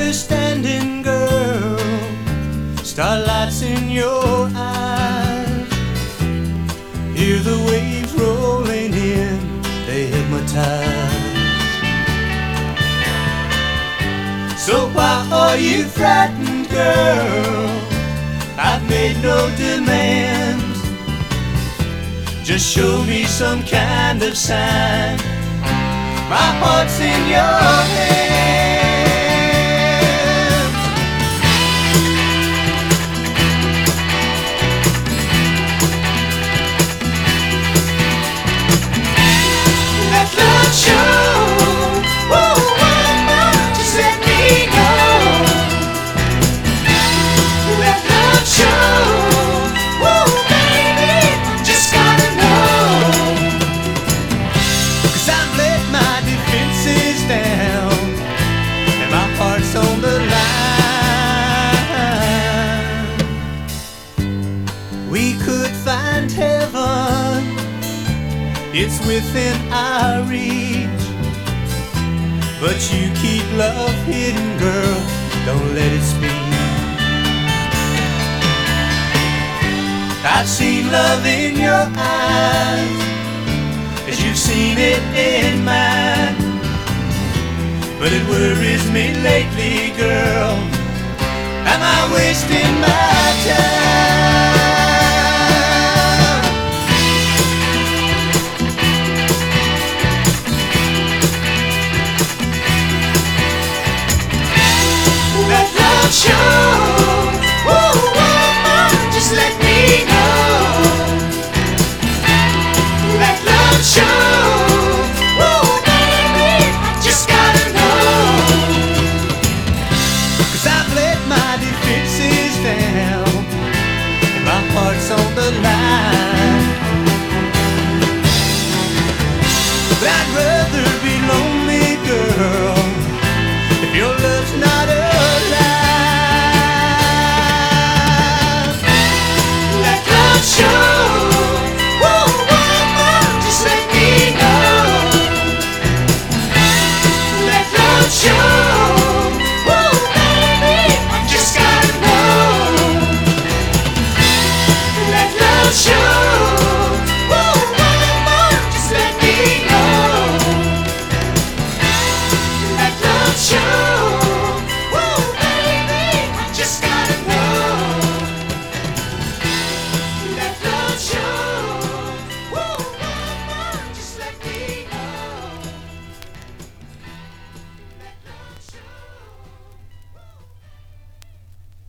understanding girl, starlights in your eyes. Hear the waves rolling in, they hypnotize. So why are you frightened, girl? I've made no demands. Just show me some kind of sign. My heart's in your hands. Let love show. Whoa, whoa, just let me know. Let love show. Whoa, baby, just gotta know. 'Cause I've let my defenses down and my heart's on the line. We could find heaven, it's within our reach. But you keep love hidden, girl, don't let it speak. I've seen love in your eyes as you've seen it in mine. But it worries me lately, girl, am I wasting my time? Let love show. Whoa, whoa, just let me know. Let love show. Whoa, baby, I just gotta know. 'Cause I've let my defenses down and my heart's on the line. But I'd rather be